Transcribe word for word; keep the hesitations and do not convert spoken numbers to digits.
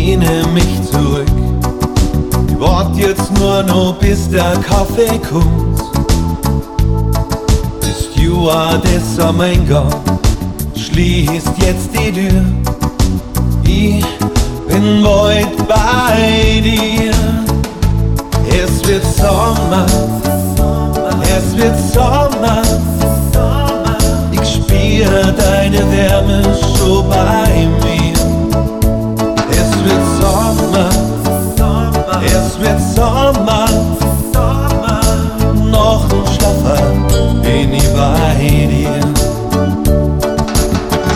lehne mich zurück. Ich wart jetzt nur noch bis der Kaffee kommt. Die Stewardess am Eingang schließt jetzt die Tür. Ich bin bald bei dir. Es wird Sommer, es wird Sommer. Ich spür deine Wärme schon bald.